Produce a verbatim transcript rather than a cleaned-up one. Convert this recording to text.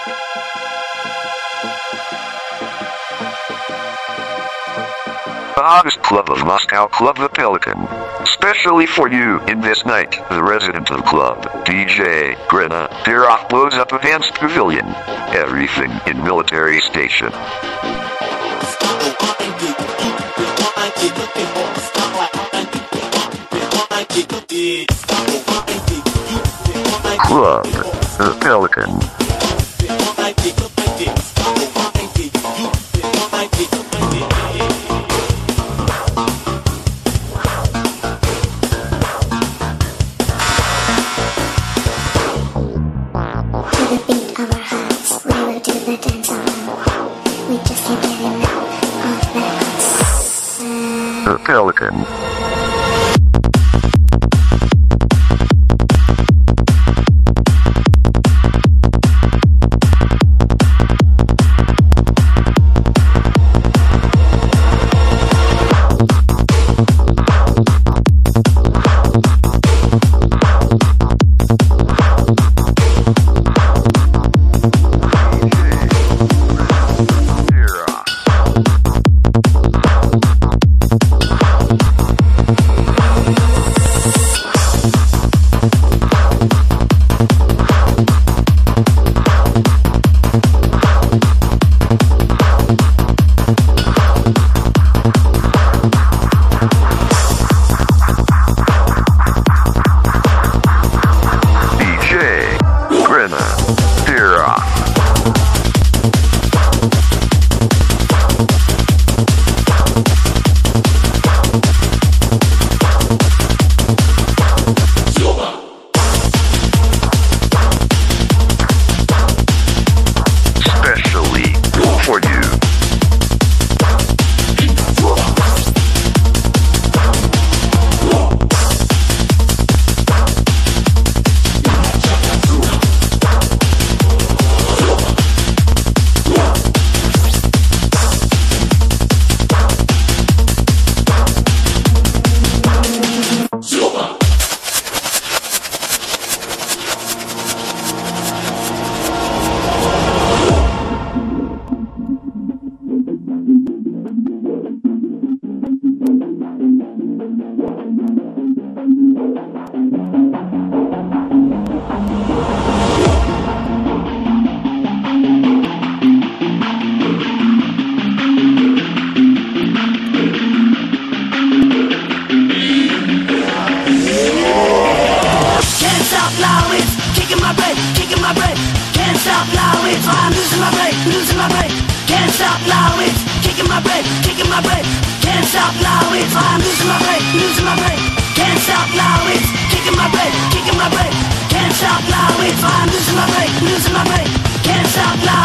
The hottest club of Moscow, Club the Pelican. Especially for you, in this night, the resident of club, D J Grena Dirach blows up a dance pavilion. Everything in military station. Club the Pelican. The Pelican. Losing my brain, losing my brain, can't stop now.